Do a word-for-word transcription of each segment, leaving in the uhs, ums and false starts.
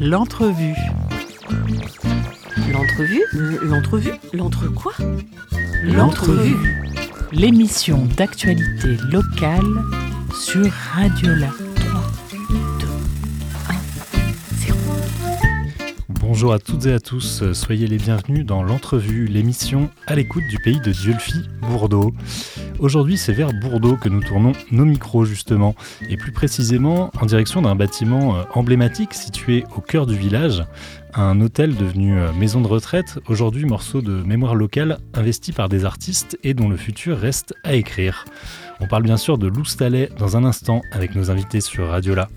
L'entrevue. L'entrevue euh, L'entrevue L'entre quoi L'entrevue. L'émission d'actualité locale sur Radiola. trois, deux, un, zéro. Bonjour à toutes et à tous, soyez les bienvenus dans l'entrevue, l'émission à l'écoute du pays de Dieulefit, Bourdeaux. Aujourd'hui, c'est vers Bourdeaux que nous tournons nos micros justement, et plus précisément en direction d'un bâtiment emblématique situé au cœur du village, un hôtel devenu maison de retraite, aujourd'hui morceau de mémoire locale investi par des artistes et dont le futur reste à écrire. On parle bien sûr de Loustalais dans un instant avec nos invités sur Radiola.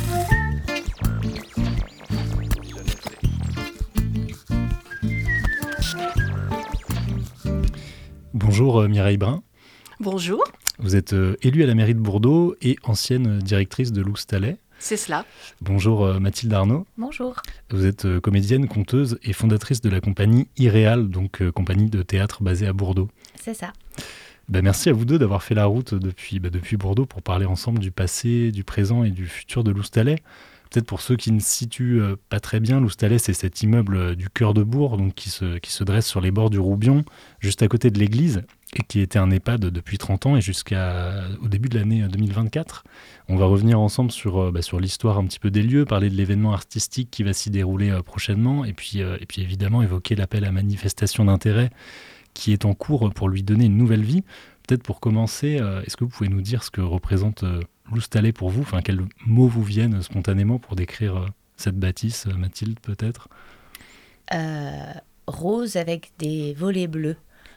Bonjour Mireille Brun. Bonjour. Vous êtes euh, élue à la mairie de Bourdeaux et ancienne directrice de Loustalais. C'est cela. Bonjour euh, Mathilde Arnaud. Bonjour. Vous êtes euh, comédienne, conteuse et fondatrice de la compagnie Irréal, donc euh, compagnie de théâtre basée à Bourdeaux. C'est ça. Ben, merci à vous deux d'avoir fait la route depuis, ben, depuis Bourdeaux pour parler ensemble du passé, du présent et du futur de Loustalais. Peut-être pour ceux qui ne situent euh, pas très bien, Loustalais, c'est cet immeuble euh, du cœur de Bourg, donc qui se, qui se dresse sur les bords du Roubion, juste à côté de l'église, et qui était un EHPAD depuis trente ans et jusqu'au début de l'année deux mille vingt-quatre. On va revenir ensemble sur, euh, bah, sur l'histoire un petit peu des lieux, parler de l'événement artistique qui va s'y dérouler euh, prochainement, et puis, euh, et puis évidemment évoquer l'appel à manifestation d'intérêt qui est en cours pour lui donner une nouvelle vie. Peut-être pour commencer, euh, est-ce que vous pouvez nous dire ce que représente euh, Loustalais pour vous, enfin, quels mots vous viennent spontanément pour décrire euh, cette bâtisse, euh, Mathilde, peut-être euh, Rose avec des volets bleus.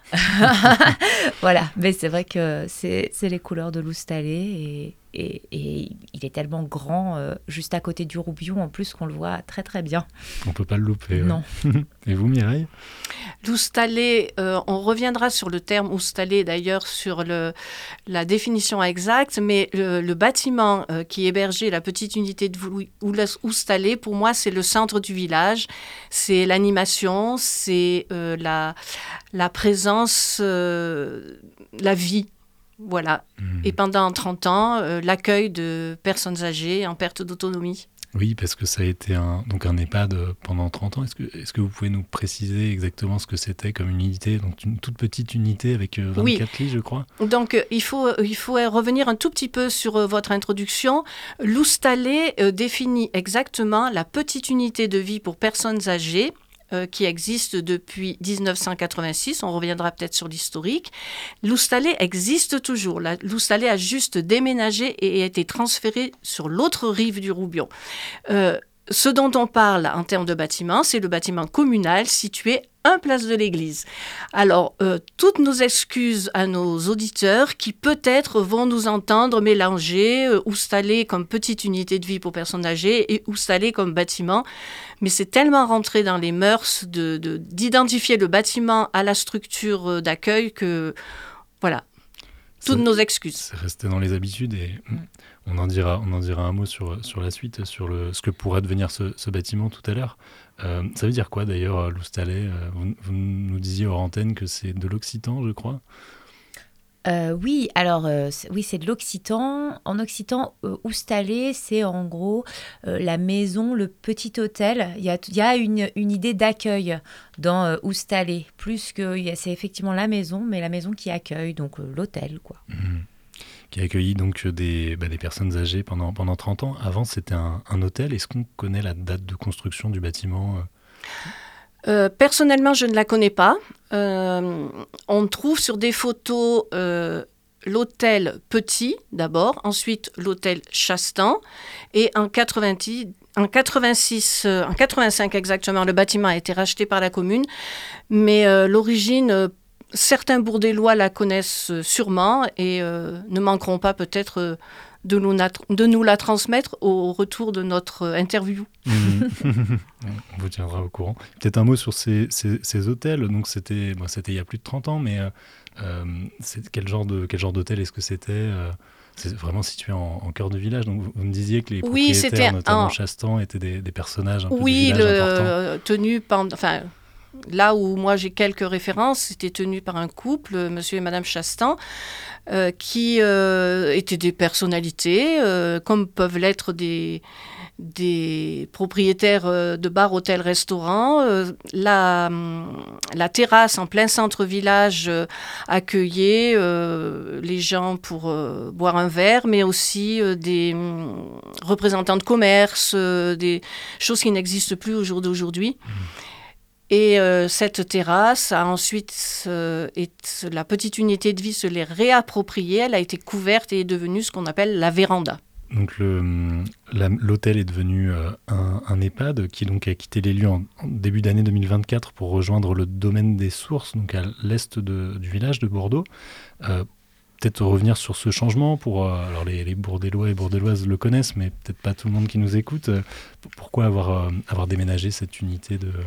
Voilà, mais c'est vrai que c'est, c'est les couleurs de Loustalais et, et, et il est tellement grand, euh, juste à côté du Roubion, en plus qu'on le voit très très bien. On ne peut pas le louper. Non. Ouais. Et vous, Mireille ? Loustalais, euh, on reviendra sur le terme Loustalais d'ailleurs, sur le, la définition exacte, mais le, le bâtiment euh, qui hébergeait la petite unité de Loustalais, pour moi, c'est le centre du village, c'est l'animation, c'est euh, la, la présence, euh, la vie. Voilà. Mmh. Et pendant trente ans, euh, l'accueil de personnes âgées en perte d'autonomie. Oui, parce que ça a été un, donc un EHPAD pendant trente ans. Est-ce que, est-ce que vous pouvez nous préciser exactement ce que c'était comme unité ? Donc une toute petite unité avec vingt-quatre oui. lits, je crois. Donc euh, il, faut, euh, il faut revenir un tout petit peu sur euh, votre introduction. Loustalais euh, définit exactement la petite unité de vie pour personnes âgées Euh, qui existe depuis dix-neuf cent quatre-vingt-six, on reviendra peut-être sur l'historique. Loustalais existe toujours. La, Loustalais a juste déménagé et a été transféré sur l'autre rive du Roubion. Euh, ce dont on parle en termes de bâtiment, c'est le bâtiment communal situé un place de l'église. Alors, euh, toutes nos excuses à nos auditeurs qui peut-être vont nous entendre mélanger euh, Loustalais comme petite unité de vie pour personnes âgées et Loustalais comme bâtiment. Mais c'est tellement rentré dans les mœurs de, de, d'identifier le bâtiment à la structure d'accueil que, voilà, toutes c'est, nos excuses. C'est resté dans les habitudes et on en dira, on en dira un mot sur, sur la suite, sur le, ce que pourrait devenir ce, ce bâtiment tout à l'heure. Euh, ça veut dire quoi d'ailleurs, Loustalais ? euh, vous, vous nous disiez hors antenne que c'est de l'occitan, je crois. Euh, oui, alors euh, c'est, oui, c'est de l'occitan. En occitan, euh, Loustalais, c'est en gros euh, la maison, le petit hôtel. Il y a, il y a une, une idée d'accueil dans euh, Loustalais, plus que c'est effectivement la maison, mais la maison qui accueille, donc euh, l'hôtel, quoi. Mmh. Qui a accueilli donc des, bah, des personnes âgées pendant, pendant trente ans. Avant, c'était un, un hôtel. Est-ce qu'on connaît la date de construction du bâtiment ? Euh, personnellement, je ne la connais pas. Euh, on trouve sur des photos euh, l'hôtel petit, d'abord, ensuite l'hôtel Chastan, et en, quatre-vingt-dix, en quatre-vingt-six, euh, en quatre-vingt-cinq exactement, le bâtiment a été racheté par la commune, mais euh, l'origine, euh, certains Bourdellois la connaissent sûrement et euh, ne manqueront pas peut-être euh, de nous, nat- de nous la transmettre au retour de notre interview. Mmh. On vous tiendra au courant. Peut-être un mot sur ces, ces, ces hôtels. Donc c'était, bon, c'était il y a plus de trente ans, mais euh, c'est, quel, genre de, quel genre d'hôtel est-ce que c'était euh, c'est vraiment situé en, en cœur du village. Donc vous, vous me disiez que les oui, propriétaires, notamment un... Chastan, étaient des, des personnages un peu oui, du village le, importants. Euh, tenus pendant... Enfin, là où moi j'ai quelques références, c'était tenu par un couple, monsieur et madame Chastan, euh, qui euh, étaient des personnalités, euh, comme peuvent l'être des, des propriétaires euh, de bars, hôtels, restaurants. Euh, la, la terrasse en plein centre-village euh, accueillait euh, les gens pour euh, boire un verre, mais aussi euh, des euh, représentants de commerce, euh, des choses qui n'existent plus au jour d'aujourd'hui. Mmh. Et euh, cette terrasse a ensuite, euh, est, la petite unité de vie se l'est réappropriée, elle a été couverte et est devenue ce qu'on appelle la véranda. Donc le, la, l'hôtel est devenu euh, un, un EHPAD qui donc a quitté les lieux en, en début d'année deux mille vingt-quatre pour rejoindre le domaine des Sources, donc à l'est de, du village de Bourdeau. Euh, peut-être revenir sur ce changement pour euh, alors les, les Bourdellois et Bourdelloises le connaissent, mais peut-être pas tout le monde qui nous écoute. Euh, pourquoi avoir euh, avoir déménagé cette unité de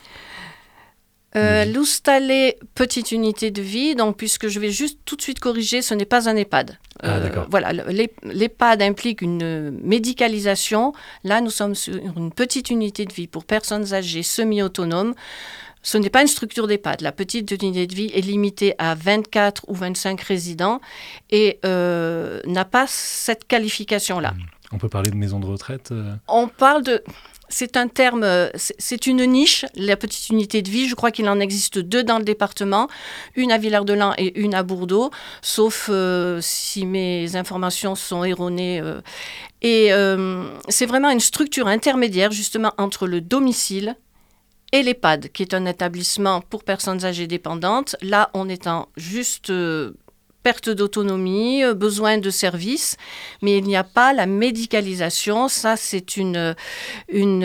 Euh, L'Oustalais, petite unité de vie, donc puisque je vais juste tout de suite corriger, ce n'est pas un EHPAD. Ah, euh, d'accord. Voilà, l'EHPAD implique une médicalisation. Là, nous sommes sur une petite unité de vie pour personnes âgées semi-autonomes. Ce n'est pas une structure d'EHPAD. La petite unité de vie est limitée à vingt-quatre ou vingt-cinq résidents et euh, n'a pas cette qualification-là. On peut parler de maison de retraite euh... On parle de... C'est un terme, c'est une niche, la petite unité de vie. Je crois qu'il en existe deux dans le département, une à Villard-de-Lans et une à Bourdeau, sauf euh, si mes informations sont erronées. Euh. Et euh, c'est vraiment une structure intermédiaire justement entre le domicile et l'EHPAD, qui est un établissement pour personnes âgées dépendantes. Là, on est en juste... Euh, perte d'autonomie, besoin de services, mais il n'y a pas la médicalisation. Ça, c'est une, une,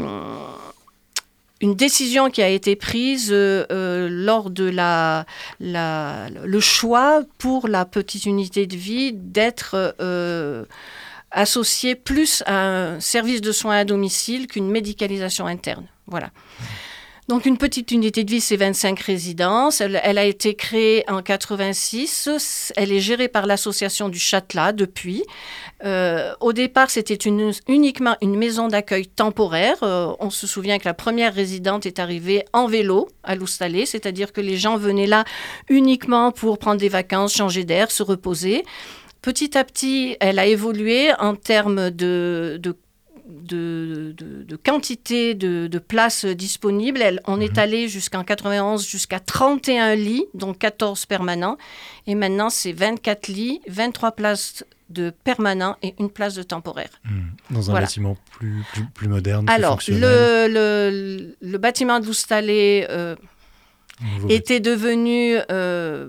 une décision qui a été prise euh, lors de la, la, le choix pour la petite unité de vie d'être euh, associée plus à un service de soins à domicile qu'une médicalisation interne. Voilà. Donc, une petite unité de vie, c'est vingt-cinq résidences. Elle, elle a été créée en quatre-vingt-six. Elle est gérée par l'association du Châtelat depuis. Euh, au départ, c'était une, uniquement une maison d'accueil temporaire. Euh, on se souvient que la première résidente est arrivée en vélo à l'Oustalais, c'est-à-dire que les gens venaient là uniquement pour prendre des vacances, changer d'air, se reposer. Petit à petit, elle a évolué en termes de, de De, de, de quantité de, de places disponibles. Elle, on mmh. est allé jusqu'en quatre-vingt-onze jusqu'à trente et un lits, dont quatorze permanents. Et maintenant, c'est vingt-quatre lits, vingt-trois places de permanents et une place de temporaire. Mmh. Dans un voilà. bâtiment plus, plus, plus moderne, Alors, plus fonctionnel. Le, le, le bâtiment de l'Oustalais euh, était bâtiment. devenu... Euh,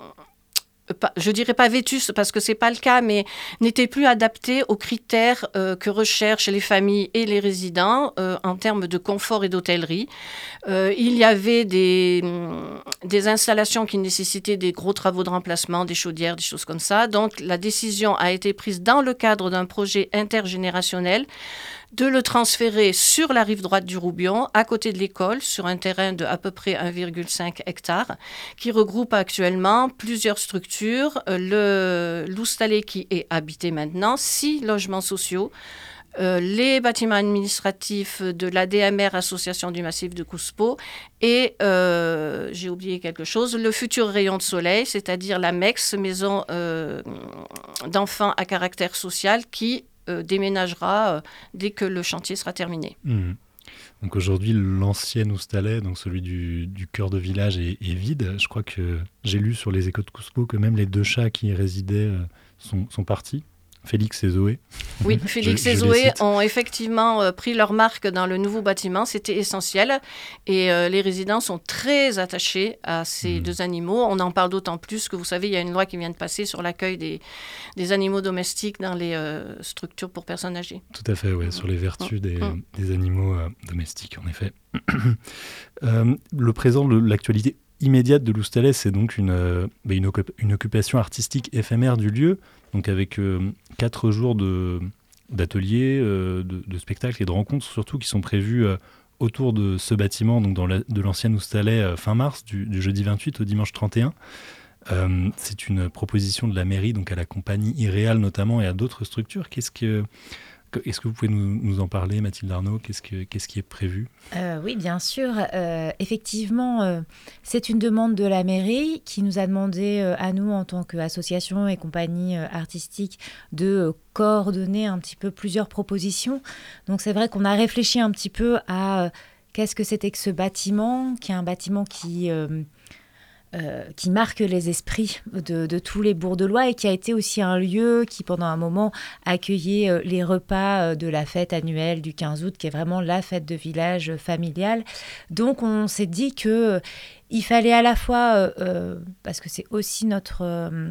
je dirais pas vétuste parce que c'est pas le cas, mais n'était plus adapté aux critères euh, que recherchent les familles et les résidents euh, en termes de confort et d'hôtellerie. Euh, il y avait des, des installations qui nécessitaient des gros travaux de remplacement, des chaudières, des choses comme ça. Donc la décision a été prise dans le cadre d'un projet intergénérationnel de le transférer sur la rive droite du Roubion, à côté de l'école, sur un terrain de à peu près un virgule cinq hectares, qui regroupe actuellement plusieurs structures. Le l'Oustalais qui est habité maintenant, six logements sociaux, euh, les bâtiments administratifs de l'A D M R, Association du Massif de Couspeau, et, euh, j'ai oublié quelque chose, le futur rayon de soleil, c'est-à-dire la MEX, maison euh, d'enfants à caractère social, qui Euh, déménagera euh, dès que le chantier sera terminé. Mmh. Donc aujourd'hui, l'ancien Oustalais, donc celui du, du cœur de village, est, est vide. Je crois que j'ai lu sur les échos de Couspeau que même les deux chats qui y résidaient euh, sont, sont partis. Félix et Zoé. Oui, Félix je, et je Zoé ont effectivement euh, pris leur marque dans le nouveau bâtiment. C'était essentiel. Et euh, les résidents sont très attachés à ces mmh. deux animaux. On en parle d'autant plus que, vous savez, il y a une loi qui vient de passer sur l'accueil des, des animaux domestiques dans les euh, structures pour personnes âgées. Tout à fait, oui, mmh. sur les vertus mmh. des, mmh. des animaux euh, domestiques, en effet. euh, le présent, le, l'actualité immédiate de l'Oustalais, c'est donc une, euh, une, occup- une occupation artistique éphémère du lieu, donc avec euh, quatre jours de, d'ateliers, euh, de, de spectacles et de rencontres surtout qui sont prévus euh, autour de ce bâtiment, donc dans la, de l'ancien Oustalais euh, fin mars, du, du jeudi vingt-huit au dimanche trente et un. Euh, c'est une proposition de la mairie, donc à la compagnie Iréal notamment et à d'autres structures. Qu'est-ce que, Est-ce que vous pouvez nous, nous en parler, Mathilde Arnaud? Qu'est-ce, que, qu'est-ce qui est prévu? euh, Oui, bien sûr. Euh, effectivement, euh, c'est une demande de la mairie qui nous a demandé euh, à nous, en tant qu'association et compagnie euh, artistique, de euh, coordonner un petit peu plusieurs propositions. Donc c'est vrai qu'on a réfléchi un petit peu à euh, qu'est-ce que c'était que ce bâtiment, qui est un bâtiment qui... Euh, Euh, qui marque les esprits de, de tous les Bourdelois et qui a été aussi un lieu qui, pendant un moment, accueillait euh, les repas euh, de la fête annuelle du quinze août, qui est vraiment la fête de village euh, familiale. Donc, on s'est dit qu'il euh, fallait à la fois, euh, euh, parce que c'est aussi notre... Euh,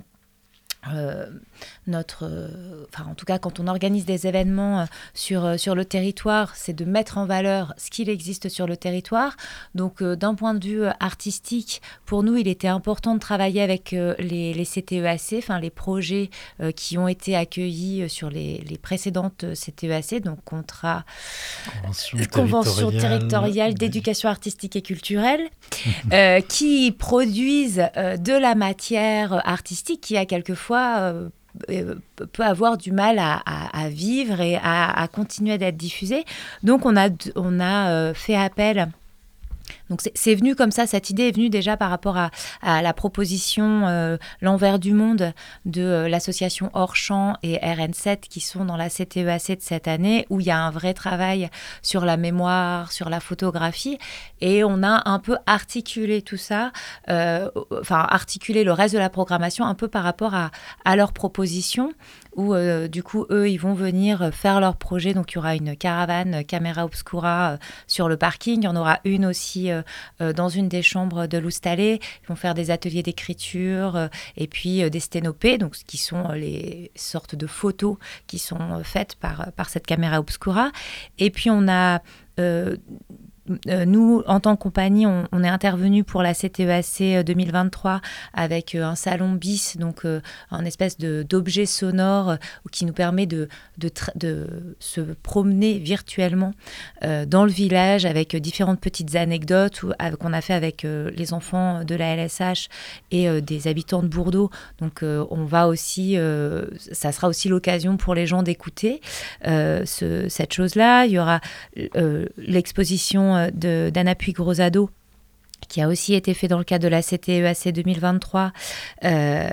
Euh, notre, euh, enfin en tout cas quand on organise des événements euh, sur, euh, sur le territoire, c'est de mettre en valeur ce qu'il existe sur le territoire. Donc euh, d'un point de vue euh, artistique, pour nous il était important de travailler avec euh, les, les C T E A C, enfin les projets euh, qui ont été accueillis sur les, les précédentes C T E A C, donc contrat Convention, Convention territoriale, territoriale d'éducation artistique et culturelle, euh, qui produisent euh, de la matière artistique qui a quelquefois Euh, peut avoir du mal à, à, à vivre et à, à continuer d'être diffusé. Donc on a, on a euh, fait appel. Donc c'est, c'est venu comme ça, cette idée est venue déjà par rapport à, à la proposition euh, L'Envers du Monde de euh, l'association Hors-Champ et R N sept qui sont dans la C T E A C de cette année, où il y a un vrai travail sur la mémoire, sur la photographie, et on a un peu articulé tout ça, euh, enfin articulé le reste de la programmation un peu par rapport à, à leurs propositions, où euh, du coup eux ils vont venir faire leur projet. Donc il y aura une caravane Camera Obscura euh, sur le parking, il y en aura une aussi euh, euh, dans une des chambres de l'Oustalé. Ils vont faire des ateliers d'écriture euh, et puis euh, des sténopées, donc qui sont euh, les sortes de photos qui sont euh, faites par, par cette Camera Obscura. Et puis on a euh, Euh, nous, en tant que compagnie, on, on est intervenu pour la C T E A C deux mille vingt-trois avec euh, un salon bis, donc euh, un espèce de, d'objet sonore euh, qui nous permet de, de, tra- de se promener virtuellement euh, dans le village avec euh, différentes petites anecdotes où, avec, qu'on a fait avec euh, les enfants de la L S H et euh, des habitants de Bourdeau. Donc euh, on va aussi, euh, ça sera aussi l'occasion pour les gens d'écouter euh, ce, cette chose-là. Il y aura euh, l'exposition De, d'Anna Puig-Rosado, qui a aussi été fait dans le cadre de la C T E A C deux mille vingt-trois, euh,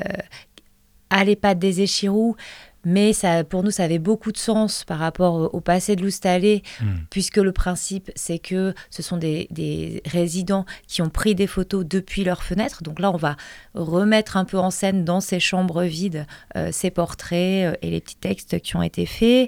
à l'EHPAD des Échirous. Mais ça, pour nous, ça avait beaucoup de sens par rapport au, au passé de l'Oustalé, mmh. puisque le principe, c'est que ce sont des, des résidents qui ont pris des photos depuis leur fenêtre. Donc là, on va remettre un peu en scène dans ces chambres vides euh, ces portraits euh, et les petits textes qui ont été faits.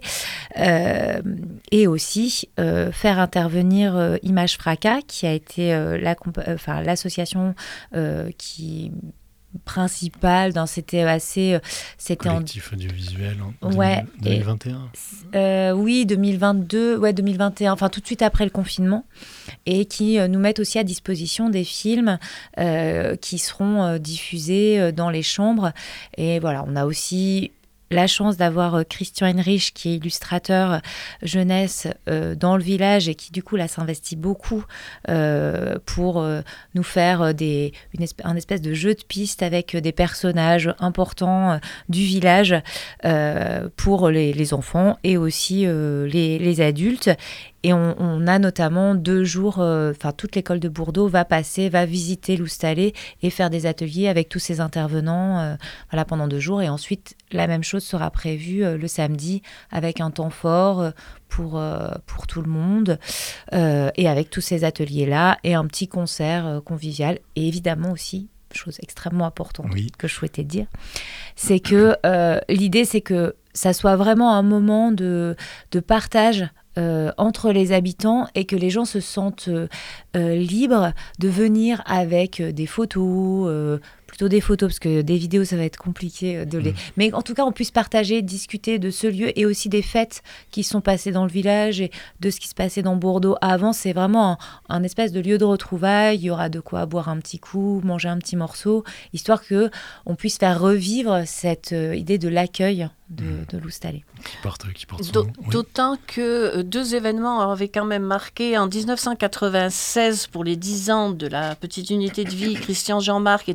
Euh, et aussi euh, faire intervenir euh, Image Fracas, qui a été euh, la, euh, enfin, l'association euh, qui... principale dans C T E A C, c'était collectif en... audiovisuel en ouais, deux mille vingt et un. Et, euh, oui, deux mille vingt-deux, ouais, deux mille vingt et un, enfin tout de suite après le confinement, et qui euh, nous mettent aussi à disposition des films euh, qui seront euh, diffusés euh, dans les chambres. Et voilà, on a aussi la chance d'avoir Christian Heinrich, qui est illustrateur jeunesse euh, dans le village et qui du coup là s'investit beaucoup euh, pour euh, nous faire des, une espèce, un espèce de jeu de piste avec des personnages importants euh, du village euh, pour les, les enfants et aussi euh, les, les adultes. Et on, on a notamment deux jours, enfin euh, toute l'école de Bourdeau va passer, va visiter l'Oustalé et faire des ateliers avec tous ces intervenants euh, voilà, pendant deux jours. Et ensuite, la même chose sera prévue euh, le samedi avec un temps fort euh, pour, euh, pour tout le monde euh, et avec tous ces ateliers-là et un petit concert euh, convivial. Et évidemment aussi, chose extrêmement importante oui. que je souhaitais dire, c'est que euh, l'idée, c'est que ça soit vraiment un moment de, de partage Euh, entre les habitants et que les gens se sentent euh, euh, libres de venir avec euh, des photos, euh, plutôt des photos parce que des vidéos ça va être compliqué de les... Mmh. Mais en tout cas on puisse partager, discuter de ce lieu et aussi des fêtes qui sont passées dans le village et de ce qui se passait dans Bourdeau avant. C'est vraiment un, un espèce de lieu de retrouvailles. Il y aura de quoi boire un petit coup, manger un petit morceau, histoire que on puisse faire revivre cette euh, idée de l'accueil de, mmh. de l'Oustalé. Qui porte, qui porte son D'au- nom. Oui. D'autant que deux événements avaient quand même marqué en dix-neuf cent quatre-vingt-seize pour les dix ans de la petite unité de vie. Christian Jean-Marc était le directeur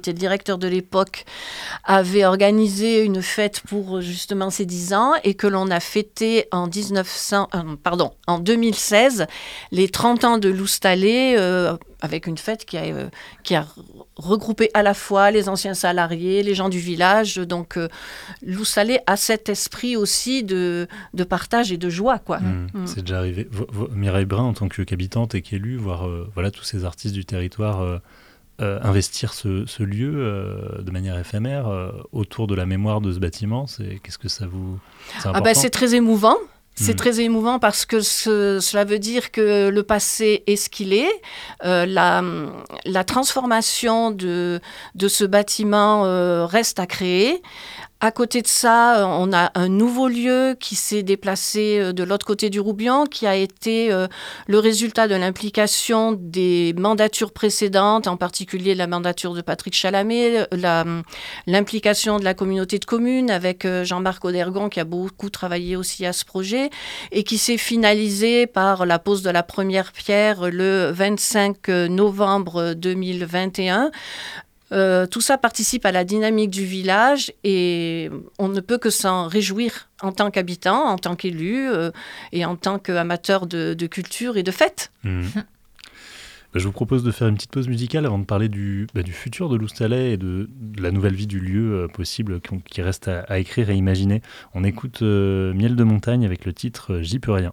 directeur de l'époque avait organisé une fête pour justement ses dix ans et que l'on a fêté en, dix-neuf cents, euh, pardon, en deux mille seize les trente ans de Loustalais euh, avec une fête qui a, euh, qui a regroupé à la fois les anciens salariés, les gens du village. Donc, euh, Loustalais a cet esprit aussi de, de partage et de joie, quoi. Mmh, mmh. C'est déjà arrivé. V- v- Mireille Brun, en tant qu'habitante et qu'élue, voir euh, voilà, tous ces artistes du territoire euh, euh, investir ce, ce lieu euh, de manière éphémère euh, autour de la mémoire de ce bâtiment, c'est, qu'est-ce que ça vous... C'est important. Ah ben, c'est très émouvant. C'est Mmh. très émouvant parce que ce, cela veut dire que le passé est ce qu'il est. Euh, la, la transformation de, de ce bâtiment euh, reste à créer. À côté de ça, on a un nouveau lieu qui s'est déplacé de l'autre côté du Roubion, qui a été euh, le résultat de l'implication des mandatures précédentes, en particulier la mandature de Patrick Chalamet, la, l'implication de la communauté de communes avec Jean-Marc Audergon, qui a beaucoup travaillé aussi à ce projet, et qui s'est finalisé par la pose de la première pierre le vingt-cinq novembre deux mille vingt et un. Euh, tout ça participe à la dynamique du village et on ne peut que s'en réjouir en tant qu'habitant, en tant qu'élu euh, et en tant qu'amateur de, de culture et de fête. Mmh. Je vous propose de faire une petite pause musicale avant de parler du, bah, du futur de Loustalais et de, de la nouvelle vie du lieu euh, possible qui, qui reste à, à écrire et imaginer. On écoute euh, Miel de montagne avec le titre euh, J'y peux rien.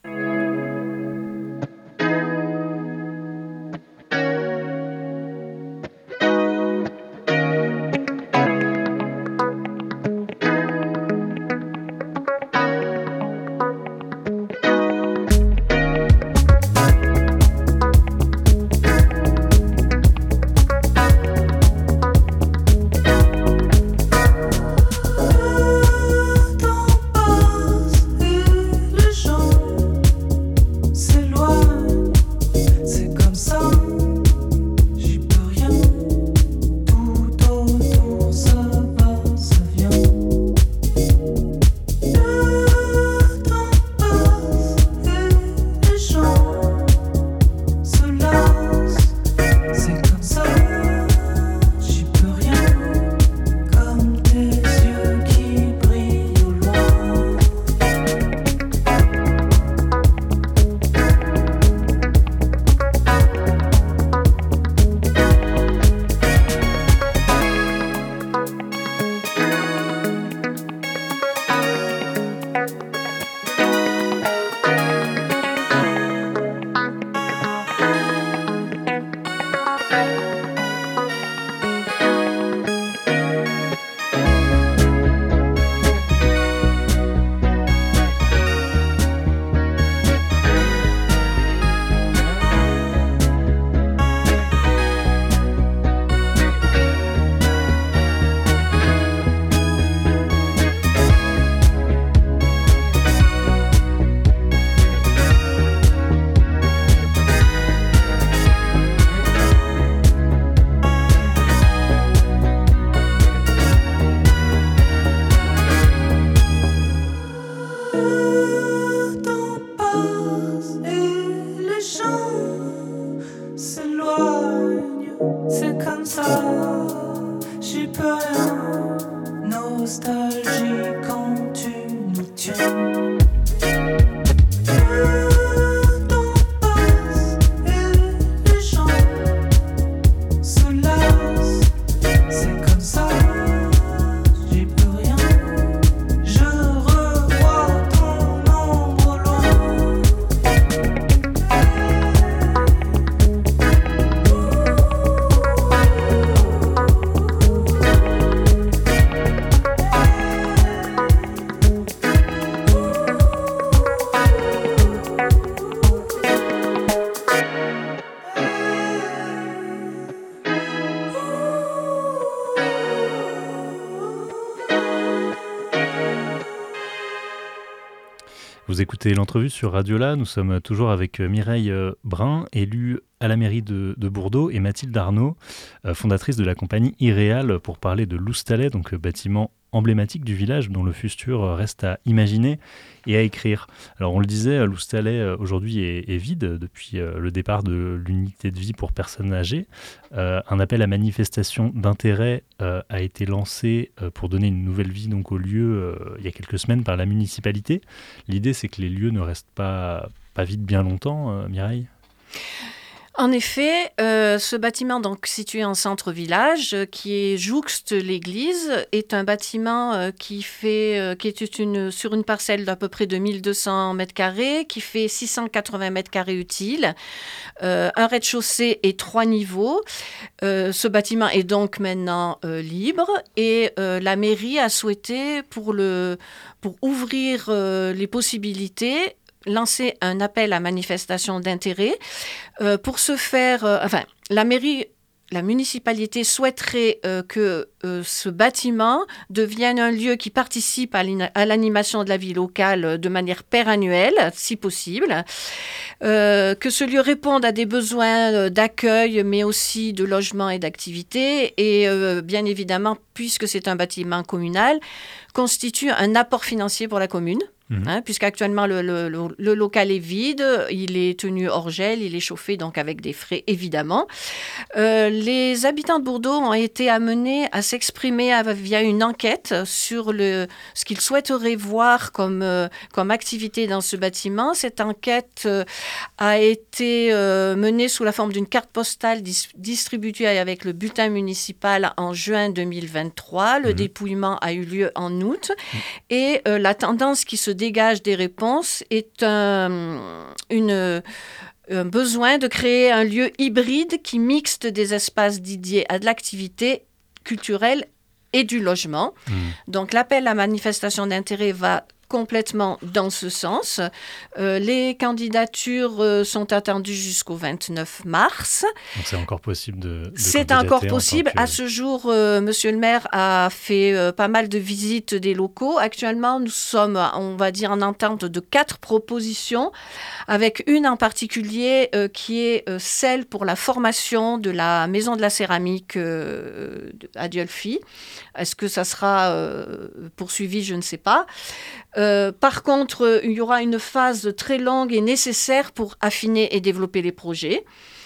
Vous écoutez l'entrevue sur Radiola, nous sommes toujours avec Mireille Brun, élue à la mairie de, de Bordeaux, et Mathilde Arnaud, fondatrice de la compagnie Irréal, pour parler de Loustalais, donc bâtiment emblématique du village dont le futur reste à imaginer et à écrire. Alors on le disait, l'Oustalais aujourd'hui est, est vide depuis le départ de l'unité de vie pour personnes âgées. Euh, un appel à manifestation d'intérêt euh, a été lancé euh, pour donner une nouvelle vie donc, au lieu euh, il y a quelques semaines par la municipalité. L'idée c'est que les lieux ne restent pas, pas vides bien longtemps, euh, Mireille ? En effet, euh, ce bâtiment donc situé en centre-village, euh, qui est jouxte l'église, est un bâtiment euh, qui fait, euh, qui est une, sur une parcelle d'à peu près de mille deux cents mètres carrés, qui fait six cent quatre-vingts mètres carrés utiles, euh, un rez-de-chaussée et trois niveaux. Euh, ce bâtiment est donc maintenant euh, libre et euh, la mairie a souhaité, pour, le, pour ouvrir euh, les possibilités, lancer un appel à manifestation d'intérêt. Euh, pour ce faire, euh, enfin, la mairie, la municipalité souhaiterait euh, que euh, ce bâtiment devienne un lieu qui participe à, à l'animation de la vie locale de manière pérennielle, si possible, euh, que ce lieu réponde à des besoins d'accueil, mais aussi de logement et d'activité, et euh, bien évidemment, puisque c'est un bâtiment communal, constitue un apport financier pour la commune. Mmh. Hein, puisqu'actuellement le, le, le, le local est vide, il est tenu hors gel, il est chauffé donc avec des frais évidemment. Euh, les habitants de Bourdeaux ont été amenés à s'exprimer via une enquête sur le, ce qu'ils souhaiteraient voir comme, euh, comme activité dans ce bâtiment. Cette enquête euh, a été euh, menée sous la forme d'une carte postale dis- distribuée avec le bulletin municipal en juin deux mille vingt-trois. Le mmh. dépouillement a eu lieu en août mmh. et euh, la tendance qui se dégage des réponses est un, une, un besoin de créer un lieu hybride qui mixte des espaces dédiés à de l'activité culturelle et du logement. Mmh. Donc l'appel à manifestation d'intérêt va complètement dans ce sens. Euh, les candidatures euh, sont attendues jusqu'au vingt-neuf mars. Donc c'est encore possible de, de C'est encore possible. Que... À ce jour, euh, Monsieur le maire a fait euh, pas mal de visites des locaux. Actuellement, nous sommes, on va dire, en entente de quatre propositions, avec une en particulier euh, qui est euh, celle pour la formation de la Maison de la Céramique euh, à Dieulfi. Est-ce que ça sera euh, poursuivi? Je ne sais pas. Euh, par contre, il y aura une phase très longue et nécessaire pour affiner et développer les projets.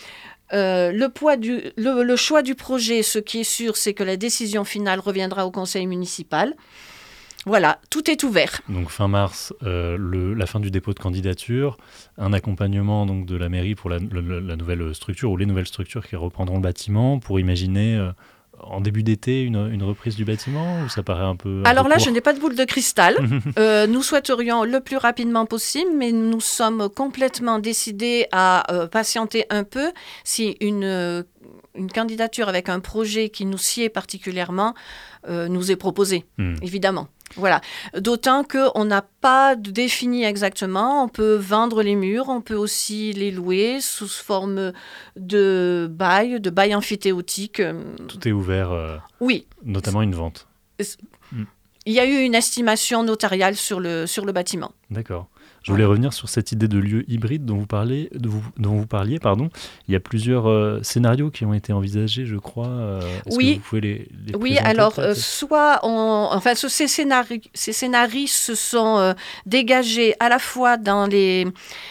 Euh, le, poids du, le, le choix du projet, ce qui est sûr, c'est que la décision finale reviendra au conseil municipal. Voilà, tout est ouvert. Donc fin mars, euh, le, la fin du dépôt de candidature, un accompagnement donc, de la mairie pour la, la, la nouvelle structure ou les nouvelles structures qui reprendront le bâtiment pour imaginer... Euh, en début d'été, une, une reprise du bâtiment ou ça paraît un peu... Un Alors peu là, court. Je n'ai pas de boule de cristal. euh, nous souhaiterions le plus rapidement possible, mais nous sommes complètement décidés à euh, patienter un peu si une, euh, une candidature avec un projet qui nous sied particulièrement euh, nous est proposée, mmh. évidemment. Voilà. D'autant qu'on n'a pas défini exactement. On peut vendre les murs, on peut aussi les louer sous forme de bail, de bail amphithéotique. Tout est ouvert. Euh, oui. Notamment une vente. Il y a eu une estimation notariale sur le, sur le bâtiment. D'accord. Je voulais revenir sur cette idée de lieu hybride dont vous, parlez, de vous, dont vous parliez. Pardon. Il y a plusieurs euh, scénarios qui ont été envisagés, je crois. Euh, est-ce oui. que vous pouvez les, les Oui, alors, euh, soit on... Enfin, ce, ces, scénari... ces scénarios se sont euh, dégagés à la fois dans les...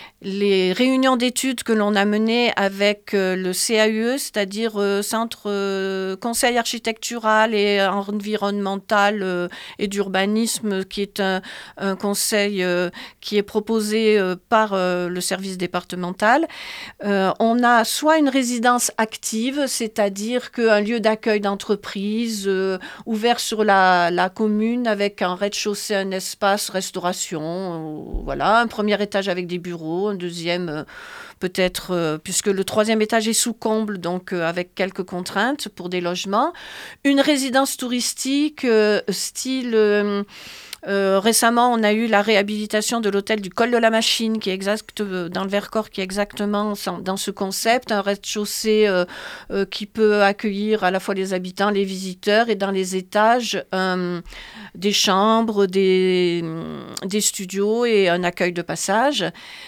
les réunions d'études que l'on a menées avec euh, le C A U E, c'est-à-dire euh, Centre euh, Conseil architectural et environnemental euh, et d'urbanisme, qui est un, un conseil euh, qui est proposé euh, par euh, le service départemental. Euh, on a soit une résidence active, c'est-à-dire qu'un lieu d'accueil d'entreprise euh, ouvert sur la, la commune avec un rez-de-chaussée, un espace restauration, euh, voilà, un premier étage avec des bureaux, un deuxième euh, peut-être, euh, puisque le troisième étage est sous comble, donc euh, avec quelques contraintes pour des logements. Une résidence touristique, euh, style... Euh, Euh, récemment, on a eu la réhabilitation de l'hôtel du Col de la Machine, qui est exact, euh, dans le Vercors, qui est exactement dans ce concept, un rez-de-chaussée euh, euh, qui peut accueillir à la fois les habitants, les visiteurs, et dans les étages, euh, des chambres, des, des studios et un accueil de passage.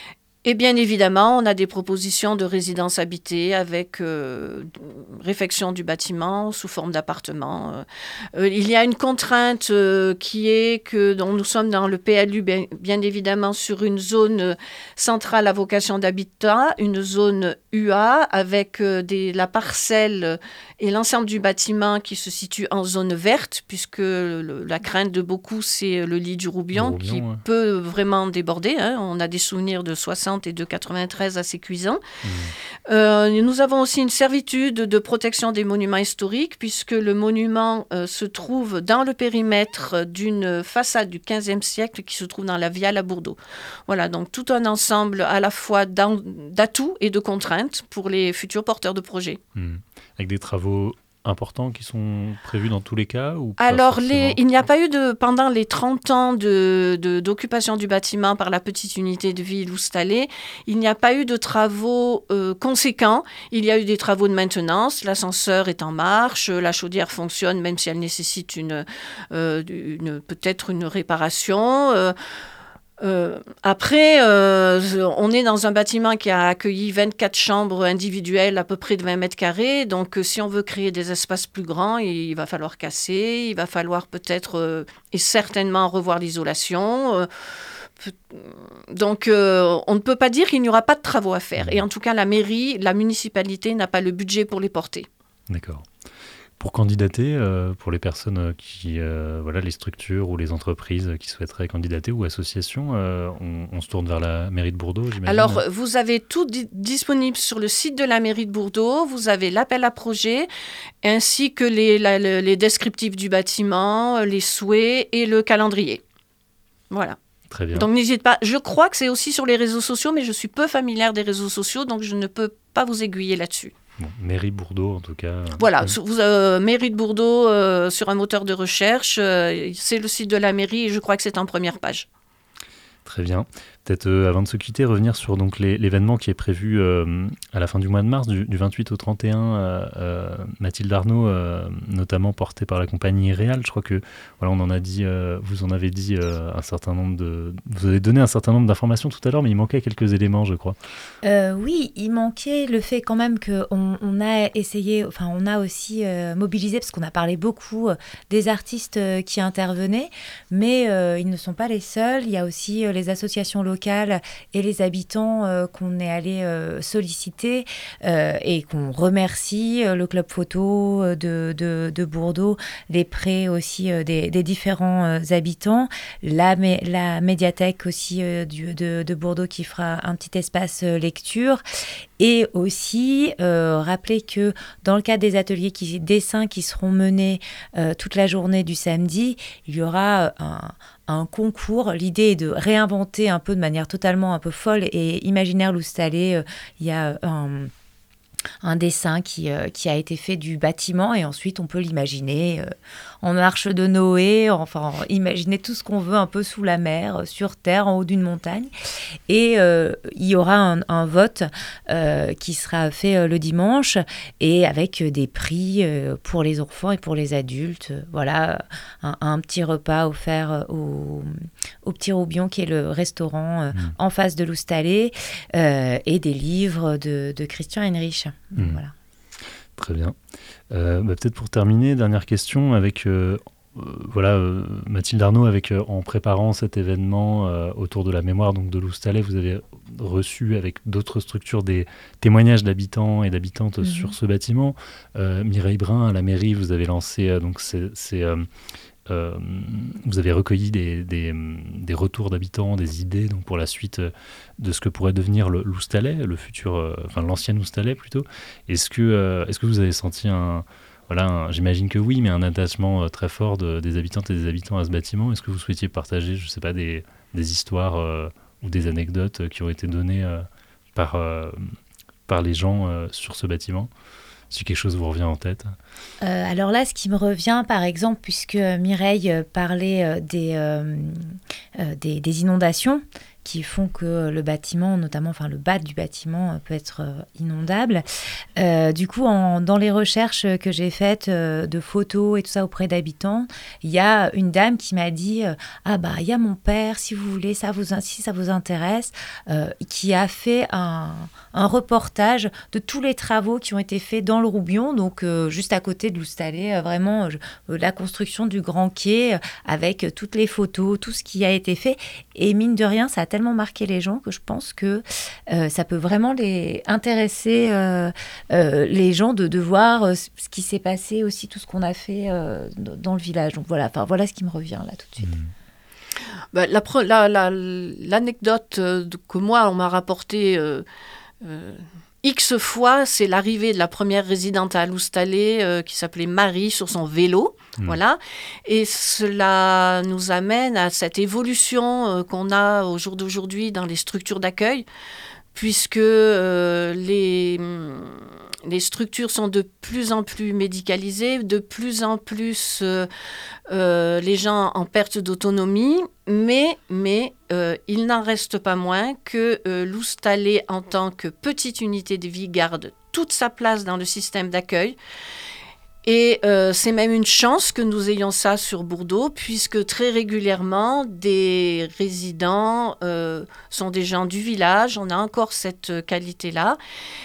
Et bien évidemment, on a des propositions de résidences habitées avec euh, réfection du bâtiment sous forme d'appartement. Euh, il y a une contrainte euh, qui est que donc, nous sommes dans le P L U, bien, bien évidemment, sur une zone centrale à vocation d'habitat, une zone U A avec euh, des, la parcelle et l'ensemble du bâtiment qui se situe en zone verte, puisque le, la crainte de beaucoup, c'est le lit du Roubion, Roubion qui ouais. peut vraiment déborder. Hein. On a des souvenirs de soixante et de quatre-vingt-treize assez cuisants. Mmh. Euh, nous avons aussi une servitude de protection des monuments historiques, puisque le monument euh, se trouve dans le périmètre d'une façade du quinzième siècle qui se trouve dans la Viale à Bourdeaux. Voilà, donc tout un ensemble à la fois d'atouts et de contraintes pour les futurs porteurs de projets. Mmh. Avec des travaux importants qui sont prévus dans tous les cas ou Alors, les, il n'y a pas eu de, pendant les trente ans de, de, d'occupation du bâtiment par la petite unité de vie Loustalais, il n'y a pas eu de travaux euh, conséquents. Il y a eu des travaux de maintenance. L'ascenseur est en marche, la chaudière fonctionne même si elle nécessite une, euh, une, peut-être une réparation. Euh, Euh, après, euh, on est dans un bâtiment qui a accueilli vingt-quatre chambres individuelles à peu près de vingt mètres carrés. Donc, euh, si on veut créer des espaces plus grands, il va falloir casser, il va falloir peut-être euh, et certainement revoir l'isolation. Euh, donc, euh, on ne peut pas dire qu'il n'y aura pas de travaux à faire. Et en tout cas, la mairie, la municipalité n'a pas le budget pour les porter. D'accord. Pour candidater, euh, pour les personnes qui, euh, voilà, les structures ou les entreprises qui souhaiteraient candidater ou associations, euh, on, on se tourne vers la mairie de Bourdeaux, j'imagine. Alors, vous avez tout di- disponible sur le site de la mairie de Bourdeaux. Vous avez l'appel à projet, ainsi que les, la, le, les descriptifs du bâtiment, les souhaits et le calendrier. Voilà. Très bien. Donc, n'hésitez pas. Je crois que c'est aussi sur les réseaux sociaux, mais je suis peu familière des réseaux sociaux, donc je ne peux pas vous aiguiller là-dessus. Bon, mairie Bourdeaux, en tout cas. Voilà, vous, euh, mairie de Bourdeaux, euh, sur un moteur de recherche, euh, c'est le site de la mairie et je crois que c'est en première page. Très bien. Peut-être euh, avant de se quitter, revenir sur donc, les, l'événement qui est prévu euh, à la fin du mois de mars, du, du vingt-huit au trente et un, euh, euh, Mathilde Arnaud, euh, notamment portée par la compagnie Réal. Je crois que voilà, on en a dit, euh, vous en avez dit euh, un certain nombre de, vous avez donné un certain nombre d'informations tout à l'heure, mais il manquait quelques éléments, je crois. Euh, oui, il manquait le fait quand même que on, on a essayé, enfin on a aussi euh, mobilisé parce qu'on a parlé beaucoup euh, des artistes euh, qui intervenaient, mais euh, ils ne sont pas les seuls. Il y a aussi euh, les associations locales locales et les habitants euh, qu'on est allé euh, solliciter euh, et qu'on remercie, euh, le club photo euh, de, de, de Bourdeaux, les prêts aussi euh, des, des différents euh, habitants, la, mé- la médiathèque aussi euh, du, de, de Bourdeaux qui fera un petit espace euh, lecture. Et aussi euh, rappeler que dans le cadre des ateliers qui, dessins qui seront menés euh, toute la journée du samedi, il y aura un, un concours. L'idée est de réinventer un peu de manière totalement un peu folle et imaginaire Loustalais. Euh, il y a un, un dessin qui, euh, qui a été fait du bâtiment et ensuite on peut l'imaginer euh, en arche de Noé, enfin imaginer tout ce qu'on veut un peu sous la mer, sur terre, en haut d'une montagne. Et euh, il y aura un, un vote euh, qui sera fait euh, le dimanche et avec euh, des prix euh, pour les enfants et pour les adultes. Voilà, un, un petit repas offert au, au Petit Roubion qui est le restaurant euh, mmh. en face de Loustalais euh, et des livres de, de Christian Heinrich. Mmh. Voilà. Très bien. Euh, bah, peut-être pour terminer, dernière question avec euh, euh, voilà euh, Mathilde Arnaud, avec euh, en préparant cet événement euh, autour de la mémoire donc de Loustalais, vous avez reçu avec d'autres structures des témoignages d'habitants et d'habitantes mmh. sur ce bâtiment. Euh, Mireille Brun à la mairie, vous avez lancé euh, donc c'est, c'est euh, Euh, vous avez recueilli des, des, des retours d'habitants, des idées donc pour la suite de ce que pourrait devenir le Loustalais, le futur, euh, enfin l'ancien Loustalais plutôt. Est-ce que, euh, est-ce que vous avez senti un, voilà, un, j'imagine que oui, mais un attachement très fort de, des habitantes et des habitants à ce bâtiment. Est-ce que vous souhaitiez partager, je sais pas, des, des histoires euh, ou des anecdotes qui ont été données euh, par, euh, par les gens euh, sur ce bâtiment ? Si quelque chose vous revient en tête. Euh, alors là, ce qui me revient, par exemple, puisque Mireille parlait euh, des, euh, euh, des, des inondations, qui font que le bâtiment, notamment enfin, le bas du bâtiment, peut être euh, inondable. Euh, du coup, en, dans les recherches que j'ai faites euh, de photos et tout ça auprès d'habitants, il y a une dame qui m'a dit euh, « Ah bah, il y a mon père, si vous voulez, ça vous, si ça vous intéresse, euh, qui a fait un, un reportage de tous les travaux qui ont été faits dans le Roubion, donc euh, juste à côté de l'Oustallé, euh, vraiment euh, la construction du Grand Quai, euh, avec toutes les photos, tout ce qui a été fait. Et mine de rien, ça a tellement marqué les gens que je pense que euh, ça peut vraiment les intéresser euh, euh, les gens de, de voir euh, ce qui s'est passé aussi, tout ce qu'on a fait euh, dans le village. Donc voilà, enfin, voilà ce qui me revient là tout de suite. Mmh. Ben, la, la, la, l'anecdote que moi, on m'a rapportée euh, euh, X fois, c'est l'arrivée de la première résidente à l'Oustallé euh, qui s'appelait Marie sur son vélo. Mmh. Voilà. Et cela nous amène à cette évolution euh, qu'on a au jour d'aujourd'hui dans les structures d'accueil, puisque euh, les, les structures sont de plus en plus médicalisées, de plus en plus euh, euh, les gens en perte d'autonomie, mais, mais euh, il n'en reste pas moins que euh, l'Oustallé, en tant que petite unité de vie, garde toute sa place dans le système d'accueil. Et euh, c'est même une chance que nous ayons ça sur Bourdeau, puisque très régulièrement, des résidents euh, sont des gens du village. On a encore cette qualité-là.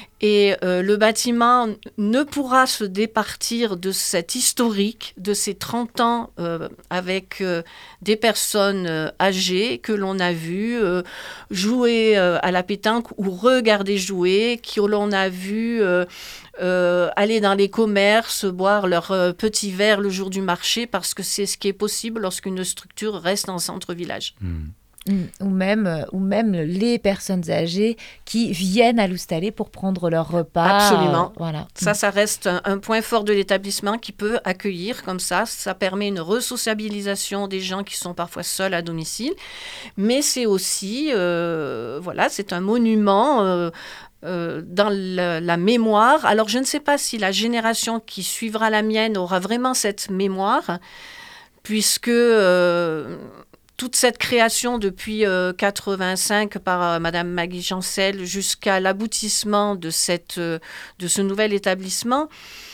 Et euh, le bâtiment ne pourra se départir de cet historique, de ces trente ans euh, avec euh, des personnes euh, âgées que l'on a vues euh, jouer euh, à la pétanque ou regarder jouer, que l'on a vues euh, euh, aller dans les commerces, boire leur euh, petit verre le jour du marché, parce que c'est ce qui est possible lorsqu'une structure reste en centre-village. Mmh. Ou même, ou même les personnes âgées qui viennent à l'Oustallé pour prendre leur repas. Absolument. Euh, voilà. Ça, ça reste un, un point fort de l'établissement qui peut accueillir comme ça. Ça permet une resociabilisation des gens qui sont parfois seuls à domicile. Mais c'est aussi, euh, voilà, c'est un monument euh, euh, dans la, la mémoire. Alors, je ne sais pas si la génération qui suivra la mienne aura vraiment cette mémoire, puisque... Euh, toute cette création depuis euh, quatre-vingt-cinq par euh, Madame Maggie Chancel jusqu'à l'aboutissement de, cette, euh, de ce nouvel établissement,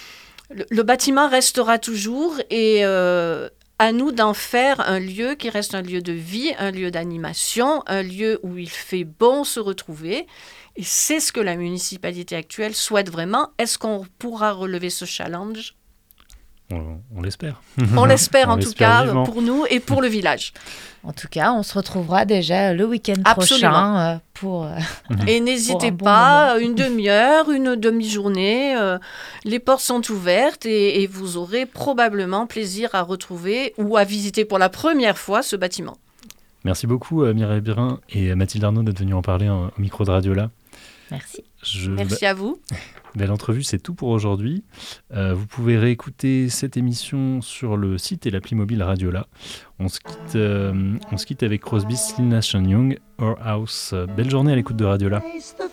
le, le bâtiment restera toujours et euh, à nous d'en faire un lieu qui reste un lieu de vie, un lieu d'animation, un lieu où il fait bon se retrouver. Et c'est ce que la municipalité actuelle souhaite vraiment. Est-ce qu'on pourra relever ce challenge ? On, on l'espère. On l'espère on en l'espère tout cas vivement. pour nous et pour le village. En tout cas, on se retrouvera déjà le week-end Absolument. prochain euh, pour... Euh, et n'hésitez bon pas, moment. une demi-heure, une demi-journée, euh, les portes sont ouvertes et, et vous aurez probablement plaisir à retrouver ou à visiter pour la première fois ce bâtiment. Merci beaucoup euh, Mireille Birin et Mathilde Arnaud d'être venues en parler hein, au micro de Radiola. Merci. Je... Merci à vous. Belle entrevue, c'est tout pour aujourd'hui. Euh, vous pouvez réécouter cette émission sur le site et l'appli mobile Radiola. On se quitte, euh, on se quitte avec Crosby, Stills, Nash and Young, Our House. Belle journée à l'écoute de Radiola. The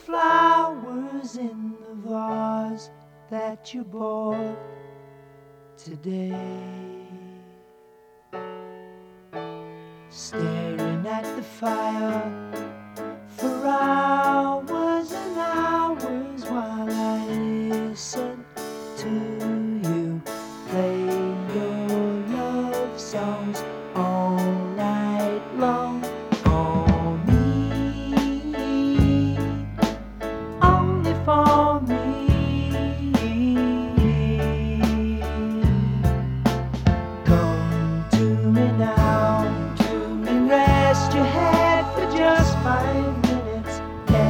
flowers in the vase that you bought today, staring at the fire for hours and hours while I listen to you play your love songs all night long. For me, only for me. Come to me now and rest your head for just five minutes.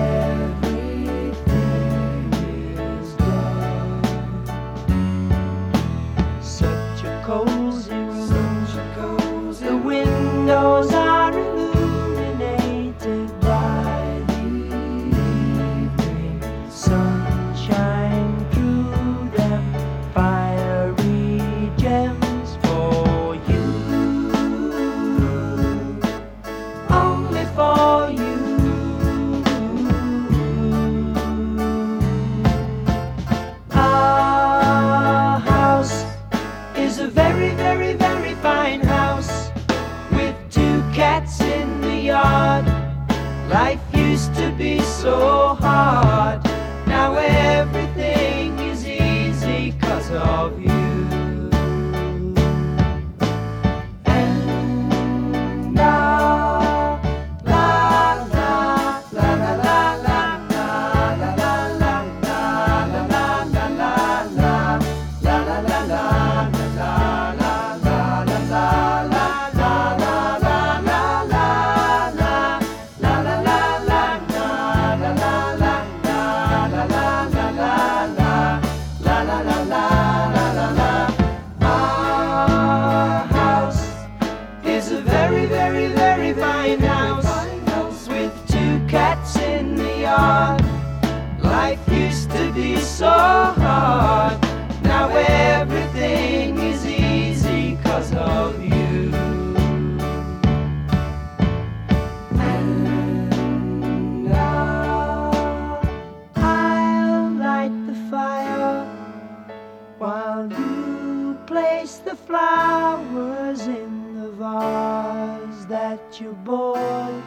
the flowers in the vase that you bought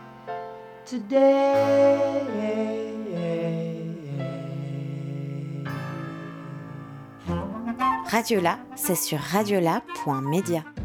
today. Radiola, c'est sur radiola point media.